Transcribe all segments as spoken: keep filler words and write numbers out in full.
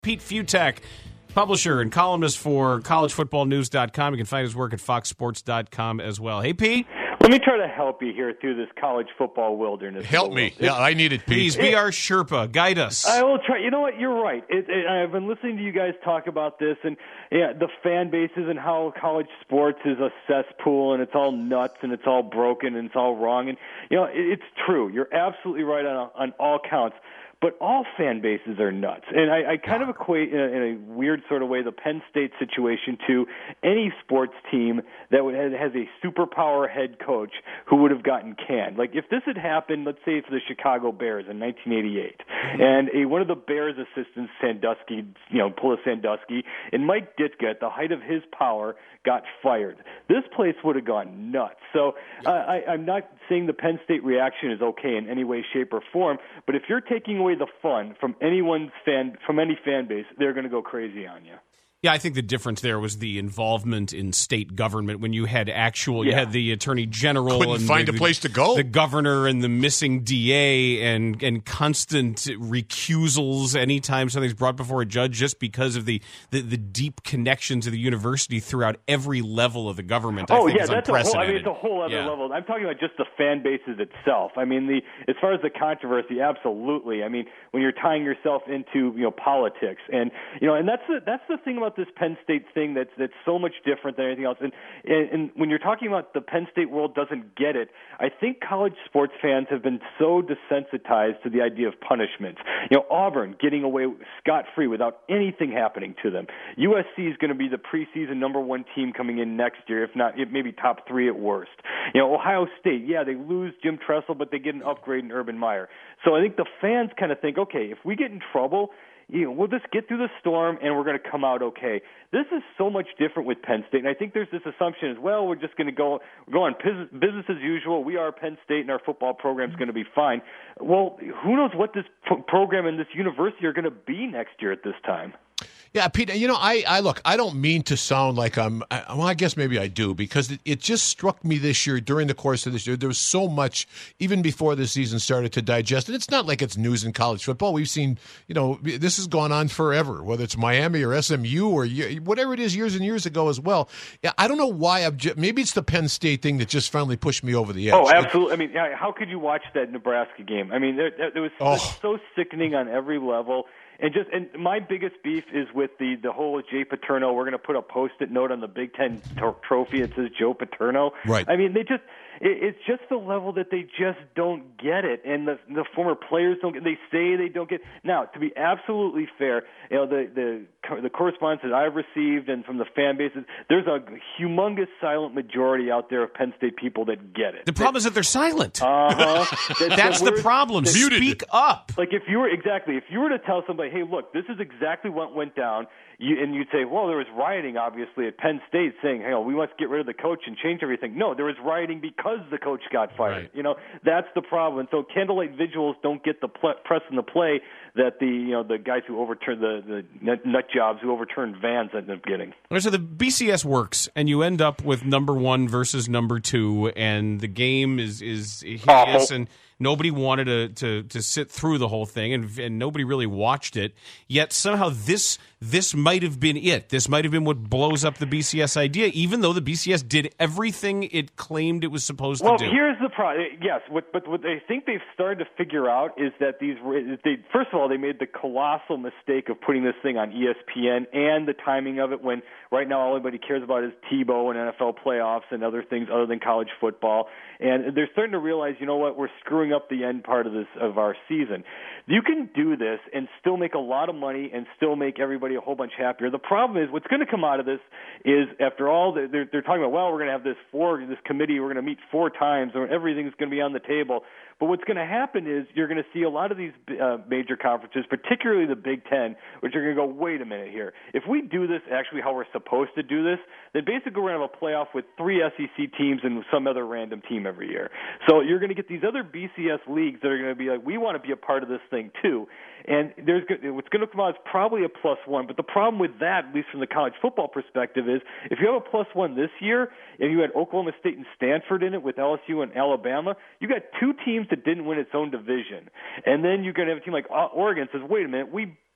Pete Fiutak, publisher and columnist for college football news dot com. You can find his work at fox sports dot com as well. Hey, Pete. Let me try to help you here through this college football wilderness. Help me. Yeah, I need it, Pete. Please be our Sherpa. Guide us. I will try. You know what? You're right. It, it, I've been listening to you guys talk about this and yeah, the fan bases and how college sports is a cesspool and it's all nuts and it's all broken and it's all wrong. And, you know, it, it's true. You're absolutely right on, on all counts. But all fan bases are nuts. And I, I kind of equate in a, in a weird sort of way the Penn State situation to any sports team that would, has a superpower head coach who would have gotten canned. Like if this had happened, let's say for the Chicago Bears in nineteen eighty-eight, mm-hmm. and a, one of the Bears assistants, Sandusky, you know, Pula Sandusky, and Mike Ditka at the height of his power got fired. This place would have gone nuts. So uh, I, I'm not saying the Penn State reaction is okay in any way, shape, or form, but if you're taking away the fun from anyone's fan, from any fan base, they're going to go crazy on you. Yeah, I think the difference there was the involvement in state government when you had actual, you Yeah. had the attorney general Couldn't and find the, a place to go. the governor and the missing D A and and constant recusals anytime something's brought before a judge just because of the, the, the deep connections of the university throughout every level of the government. I Oh think yeah, is that's a whole. I mean, unprecedented. it's a whole other Yeah. level. I'm talking about just the fan bases itself. I mean, the as far as the controversy, absolutely. I mean, when you're tying yourself into you know politics, and you know, and that's the that's the thing about this Penn State thing that's that's so much different than anything else. And, and and when you're talking about the Penn State world doesn't get it, I think college sports fans have been so desensitized to the idea of punishment. You know, Auburn getting away scot-free without anything happening to them. U S C is going to be the preseason number one team coming in next year, if not maybe top three at worst. You know, Ohio State, yeah, they lose Jim Tressel, but they get an upgrade in Urban Meyer. So I think the fans kind of think, okay, if we get in trouble, you know, we'll just get through the storm and we're going to come out okay. This is so much different with Penn State, and I think there's this assumption as well, we're just going to go go on business as usual. We are Penn State, and our football program is going to be fine. Well, who knows what this pro- program and this university are going to be next year at this time? Yeah, Pete, you know, I, I look, I don't mean to sound like I'm, I, well, I guess maybe I do, because it, it just struck me this year, during the course of this year, there was so much, even before the season started, to digest. And it's not like it's news in college football. We've seen, you know, this has gone on forever, whether it's Miami or S M U or whatever it is years and years ago as well. Yeah, I don't know why, I've just, maybe it's the Penn State thing that just finally pushed me over the edge. Oh, absolutely. I mean, how could you watch that Nebraska game? I mean, there, there was Oh. so sickening on every level. And just and my biggest beef is with the the whole Jay Paterno. We're going to put a post-it note on the Big Ten t- trophy. It says Joe Paterno. Right. I mean, they just it, it's just the level that they just don't get it, and the the former players don't get. They say they don't get. Now, to be absolutely fair, you know the the the correspondence that I've received and from the fan bases, there's a humongous silent majority out there of Penn State people that get it. The problem is that they're silent. Uh-huh. That- That's that the we're- problem. that- Speak up. Like if you were exactly, if you were to tell somebody, hey, look, this is exactly what went down, you, and you'd say, well, there was rioting, obviously, at Penn State, saying, hey, we must get rid of the coach and change everything. No, there was rioting because the coach got fired. Right. You know, that's the problem. And so candlelight vigils don't get the pl- press and the play that the you know the guys who overturned the the nut, nut jobs who overturned Vans ended up getting. So the B C S works, and you end up with number one versus number two, and the game is is hideous, Awful. and nobody wanted to, to, to sit through the whole thing, and, and nobody really watched it. Yet somehow this this might have been it. This might have been what blows up the B C S idea, even though the B C S did everything it claimed it was supposed Well, to do. here's the problem. Yes, what, but what I think they've started to figure out is that these. They, first of all, they made the colossal mistake of putting this thing on E S P N and the timing of it. When right now all anybody cares about is Tebow and N F L playoffs and other things other than college football. And they're starting to realize, you know what, we're screwing up the end part of this of our season. You can do this and still make a lot of money and still make everybody a whole bunch happier. The problem is what's going to come out of this is after all they're, they're talking about, well, we're going to have this four this committee, we're going to meet four times, or everything's going to be on the table. But what's going to happen is you're going to see a lot of these uh, major conferences, particularly the Big Ten, which are going to go, wait a minute here. If we do this actually how we're supposed to do this, then basically we're going to have a playoff with three S E C teams and some other random team every year. So you're going to get these other B C S leagues that are going to be like, we want to be a part of this thing too. And there's what's going to come out is probably a plus one. But the problem with that, at least from the college football perspective, is if you have a plus one this year and you had Oklahoma State and Stanford in it with L S U and Alabama, you got two teams that didn't win its own division. And then you're going to have a team like Oregon says, wait a minute, we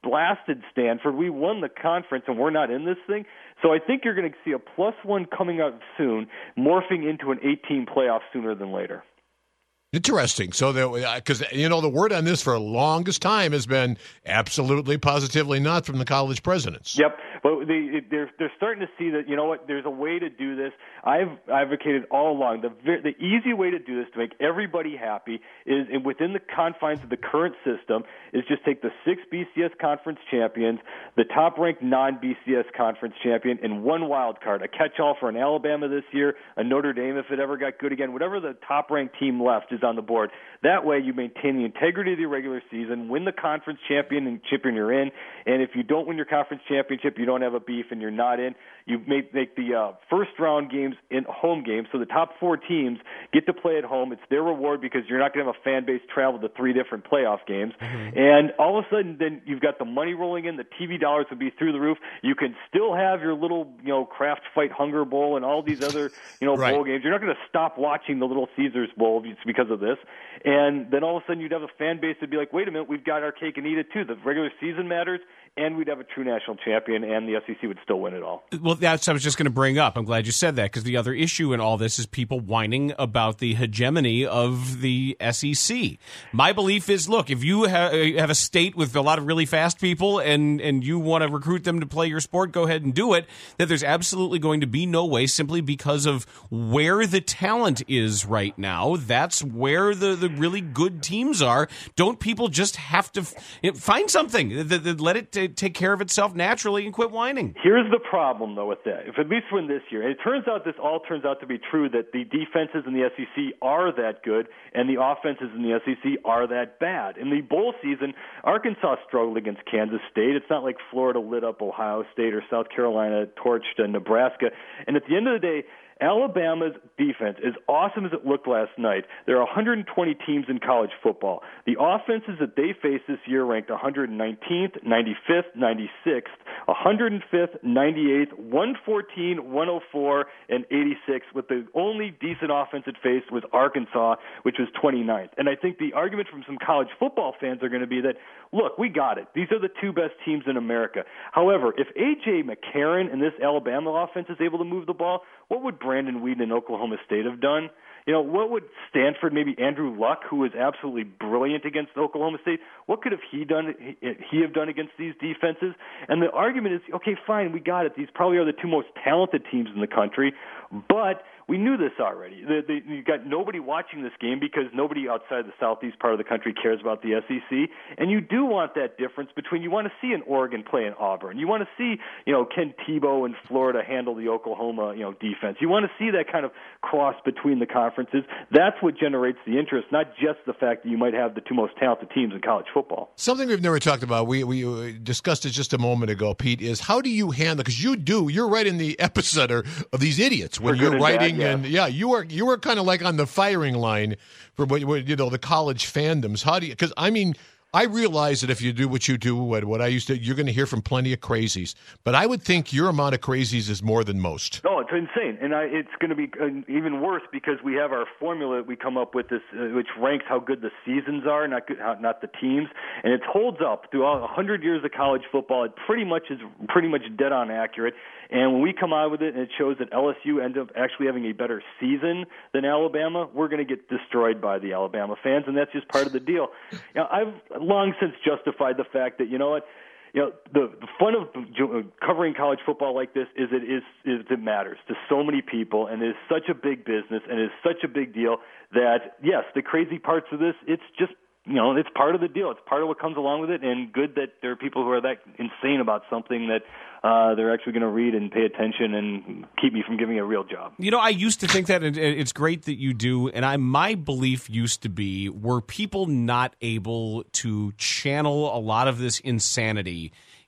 blasted Stanford. We won the conference, and we're not in this thing. So I think you're going to see a plus one coming up soon, morphing into an eighteen playoff sooner than later. Interesting. So, because, you know, the word on this for the longest time has been absolutely, positively not from the college presidents. Yep. But they, they're, they're starting to see that, you know what, there's a way to do this. I've advocated all along, the, the easy way to do this to make everybody happy is, and within the confines of the current system, is just take the six B C S conference champions, the top-ranked non-B C S conference champion, and one wild card, a catch-all for an Alabama this year, a Notre Dame if it ever got good again, whatever the top-ranked team left is on the board. That way you maintain the integrity of the regular season, win the conference champion and chip and you're in, and if you don't win your conference championship, you don't have a beef and you're not in. You make, make the uh, first-round games in home games, so the top four teams get to play at home. It's their reward because you're not going to have a fan base travel to three different playoff games. Mm-hmm. And all of a sudden, then you've got the money rolling in. The T V dollars will be through the roof. You can still have your little, you know, Kraft Fight Hunger Bowl and all these other, you know, right. bowl games. You're not going to stop watching the Little Caesars Bowl because of this. And then all of a sudden, you'd have a fan base that'd be like, wait a minute, we've got our cake and eat it too. The regular season matters, and we'd have a true national champion, and the S E C would still win it all. Well, that's what I was just going to bring up. I'm glad you said that, because the other issue in all this is people whining about the hegemony of the S E C. My belief is, look, if you ha- have a state with a lot of really fast people and, and you want to recruit them to play your sport, go ahead and do it, that there's absolutely going to be no way, simply because of where the talent is right now. That's where the, the really good teams are. Don't people just have to f- find something that, that let it t- take care of itself naturally and quit whining? Here's the problem, though, with that. If at least win this year, and it turns out this all turns out to be true, that the defenses in the S E C are that good and the offenses in the S E C are that bad. In the bowl season, Arkansas struggled against Kansas State. It's not like Florida lit up Ohio State or South Carolina torched uh, Nebraska. And at the end of the day, Alabama's defense, as awesome as it looked last night, there are one hundred twenty teams in college football. The offenses that they face this year ranked one hundred nineteenth, ninety-fifth, ninety-sixth, one hundred fifth, ninety-eighth, one fourteen, one oh four, and eighty-six, with the only decent offense it faced was Arkansas, which was twenty-ninth. And I think the argument from some college football fans are going to be that, look, we got it. These are the two best teams in America. However, if A J. McCarron and this Alabama offense is able to move the ball, what would Brandon Weeden in Oklahoma State have done? You know, what would Stanford, maybe Andrew Luck, who was absolutely brilliant against Oklahoma State, what could have he done? He have done against these defenses? And the argument is, okay, fine, we got it. These probably are the two most talented teams in the country, but we knew this already. The, the, you've got nobody watching this game because nobody outside the southeast part of the country cares about the S E C, and you do want that difference between, you want to see an Oregon play in Auburn. You want to see, you know, Ken Tebow in Florida handle the Oklahoma, you know, defense. You want to see that kind of cross between the conferences. That's what generates the interest, not just the fact that you might have the two most talented teams in college football. Something we've never talked about, we we discussed it just a moment ago, Pete, is how do you handle, because you do, you're right in the epicenter of these idiots when you're writing. Yeah. And yeah, you are you are kind of like on the firing line for what, you know, the college fandoms. How do you? Because I mean, I realize that if you do what you do, what what I used to, you're going to hear from plenty of crazies. But I would think your amount of crazies is more than most. No, it's insane, and I, it's going to be even worse because we have our formula we come up with this, uh, which ranks how good the seasons are, not good, how, not the teams, and it holds up throughout a hundred years of college football. It pretty much is pretty much dead on accurate. And when we come out with it and it shows that L S U ends up actually having a better season than Alabama, we're going to get destroyed by the Alabama fans, and that's just part of the deal. You know, I've long since justified the fact that, you know what, you know, the, the fun of covering college football like this is it is, is it matters to so many people, and it is such a big business, and it is such a big deal that, yes, the crazy parts of this, it's just, you know, it's part of the deal. It's part of what comes along with it, and good that there are people who are that insane about something that uh, they're actually going to read and pay attention and keep me from giving a real job. You know, I used to think that, and it's great that you do, and I my belief used to be, were people not able to channel a lot of this insanity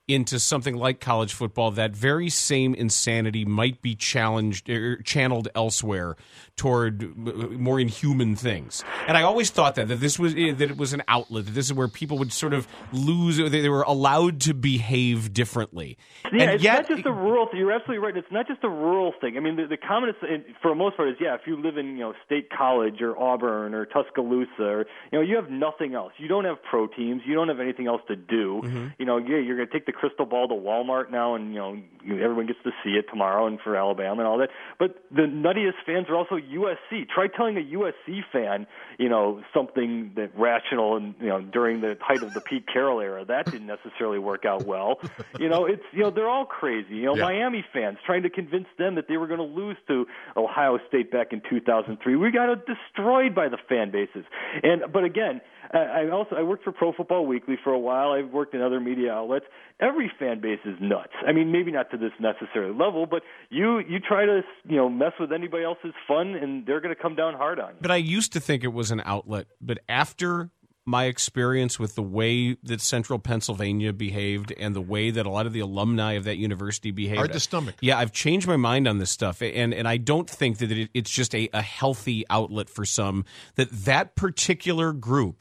into something like college football, that very same insanity might be challenged or channeled elsewhere toward more inhuman things. And I always thought that that this was that it was an outlet, that this is where people would sort of lose, they, they were allowed to behave differently. Yeah, and it's yet, not just a rural thing. You're absolutely right. It's not just a rural thing. I mean, the, the common, for the most part, is, yeah, if you live in, you know, State College or Auburn or Tuscaloosa, or, you know, you have nothing else. You don't have pro teams. You don't have anything else to do. Mm-hmm. You know, yeah, you're going to take the crystal ball to Walmart now, and, you know, everyone gets to see it tomorrow, and for Alabama and all that. But the nuttiest fans are also U S C. Try telling a U S C fan, you know, something that rational, and, you know, during the height of the Pete Carroll era. That didn't necessarily work out well. You know, it's, you know, they're all crazy. You know, yeah. Miami fans trying to convince them that they were going to lose to Ohio State back in two thousand three. We got destroyed by the fan bases. And but again, I also I worked for Pro Football Weekly for a while. I've worked in other media outlets. Every fan base is nuts. I mean, maybe not to this necessary level, but you you try to, you know, mess with anybody else's fun, and they're going to come down hard on you. But I used to think it was an outlet. But after my experience with the way that Central Pennsylvania behaved and the way that a lot of the alumni of that university behaved, hard to stomach. Yeah, I've changed my mind on this stuff, and and I don't think that it, it's just a, a healthy outlet for some. That that particular group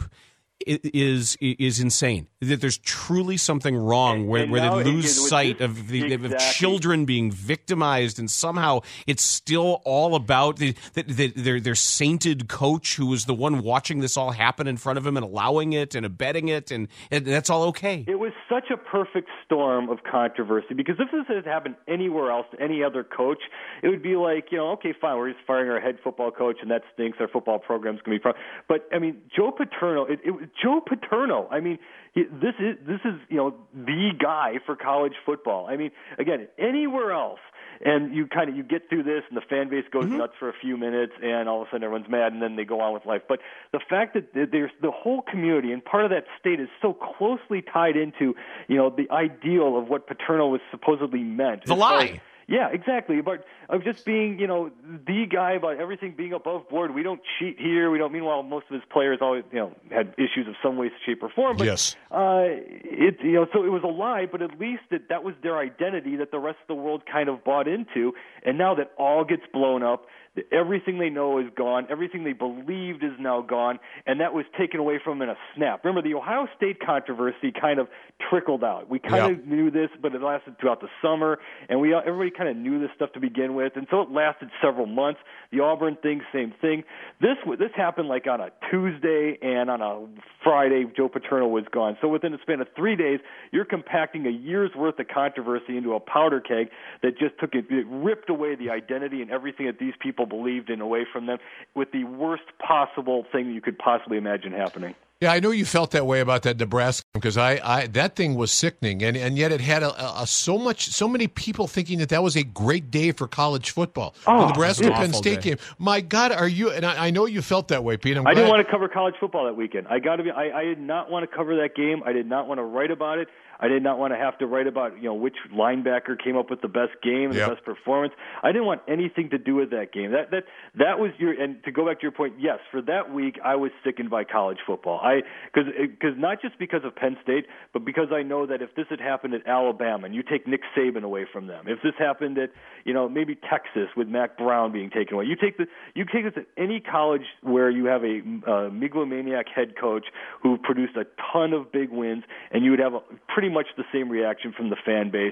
is is insane. That there's truly something wrong and, where, and where they lose this, sight of the exactly. of children being victimized, and somehow it's still all about the, the, the, their their sainted coach who was the one watching this all happen in front of him and allowing it and abetting it, and, and that's all okay. It was such a perfect storm of controversy, because if this had happened anywhere else to any other coach, it would be like, you know, okay, fine, we're just firing our head football coach, and that stinks. Our football program's going to be pro- but I mean, Joe Paterno, it, it Joe Paterno, I mean, this is this is you know the guy for college football. I mean, again, anywhere else, and you kind of you get through this, and the fan base goes mm-hmm. nuts for a few minutes, and all of a sudden everyone's mad, and then they go on with life. But the fact that there's the whole community and part of that state is so closely tied into, you know, the ideal of what Paterno was supposedly meant. The lie. Yeah, exactly. But of just being, you know, the guy about everything being above board. We don't cheat here. We don't. Meanwhile, most of his players always, you know, had issues of some way, shape, or form. But, yes. Uh, it, you know, so it was a lie. But at least that that was their identity that the rest of the world kind of bought into. And now that all gets blown up, everything they know is gone. Everything they believed is now gone, and that was taken away from them in a snap. Remember, the Ohio State controversy kind of trickled out. We kind yep. of knew this, but it lasted throughout the summer, and we everybody kind of knew this stuff to begin with, and so it lasted several months. The Auburn thing, same thing. This this happened like on a Tuesday, and on a Friday, Joe Paterno was gone. So within the span of three days, you're compacting a year's worth of controversy into a powder keg that just took it, it ripped away the identity and everything that these people believed in away from them, with the worst possible thing you could possibly imagine happening. Yeah, I know you felt that way about that Nebraska, because I, I that thing was sickening, and, and yet it had a, a, so much, so many people thinking that that was a great day for college football. Oh, the Nebraska Penn State day. game. My God, are you? And I, I know you felt that way, Pete. I'm I glad. didn't want to cover college football that weekend. I got to be. I, I did not want to cover that game. I did not want to write about it. I did not want to have to write about, you know, which linebacker came up with the best game and yep. the best performance. I didn't want anything to do with that game. That that that was your. And to go back to your point, yes, for that week I was sickened by college football. I because because not just because of Penn State, but because I know that if this had happened at Alabama, and you take Nick Saban away from them, if this happened at, you know, maybe Texas with Mac Brown being taken away, you take the you take this at any college where you have a uh, megalomaniac head coach who produced a ton of big wins, and you would have a pretty much the same reaction from the fan base.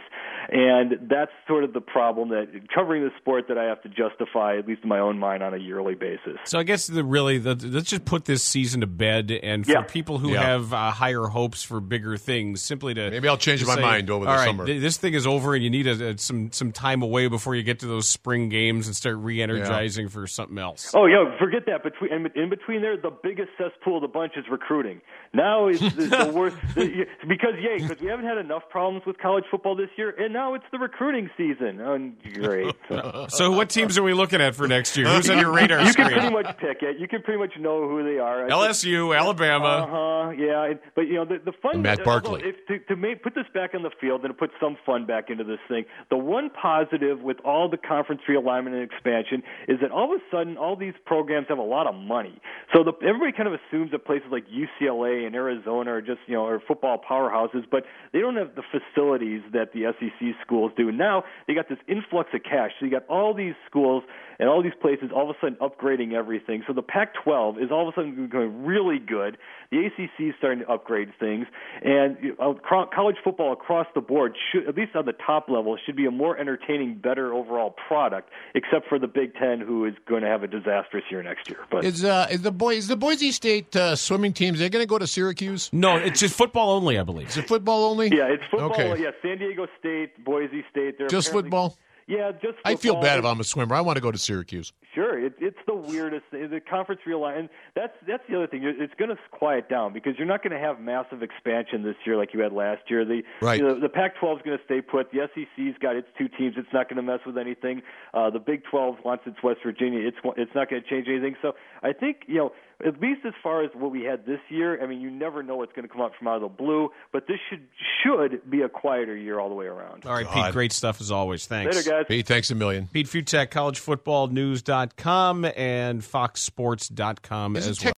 And that's sort of the problem, that covering the sport that I have to justify, at least in my own mind, on a yearly basis. So I guess the really, the, let's just put this season to bed, and for yeah. people who Yeah. have uh, higher hopes for bigger things, simply to Maybe I'll change to my say, mind over the all right, summer. th- this thing is over, and you need a, a, some some time away before you get to those spring games and start re-energizing yeah. for something else. Oh, yeah, forget that. Between in, in between there, the biggest cesspool of the bunch is recruiting. Now is the, the worst the, because yeah, because we haven't had enough problems with college football this year, and now it's the recruiting season. Oh, great. So, so what teams are we looking at for next year? Who's on your radar you screen? can pretty much pick it. You can pretty much know who they are. L S U, Alabama. Uh huh. Yeah, and, but you know the the fun. And Matt Barkley. If, to to make, put this back on the field and to put some fun back into this thing, the one positive with all the conference realignment and expansion is that all of a sudden all these programs have a lot of money. So the, everybody kind of assumes that places like U C L A and Arizona are just, you know, are football powerhouses, but they don't have the facilities that the S E C schools do. Now they got this influx of cash. So you got all these schools and all these places all of a sudden upgrading everything. So the Pac twelve is all of a sudden going really good. The A C C is starting to upgrade things, and college football across the board, should, at least on the top level, should be a more entertaining, better overall product. Except for the Big Ten, who is going to have a disastrous year next year. But is uh, is the boy is the Boise State uh, swimming teams? They're going to go to Syracuse? No, it's just football only, I believe. Is it football only? Yeah, it's football. Okay. Yeah, San Diego State, Boise State. They're just football. Yeah, just football. I feel bad if I'm a swimmer. I want to go to Syracuse. Sure, it, it's the weirdest thing. The conference realignment. That's that's the other thing. It's going to quiet down because you're not going to have massive expansion this year like you had last year. The right. you know, the Pac twelve is going to stay put. The S E C's got its two teams. It's not going to mess with anything. Uh, the Big twelve wants its West Virginia. It's it's not going to change anything. So I think you know. At least as far as what we had this year, I mean, you never know what's going to come out from out of the blue, but this should should be a quieter year all the way around. All right, God. Pete, great stuff as always. Thanks. Later, guys. Pete, thanks a million. Pete Fiutak, college football news dot com and fox sports dot com as well.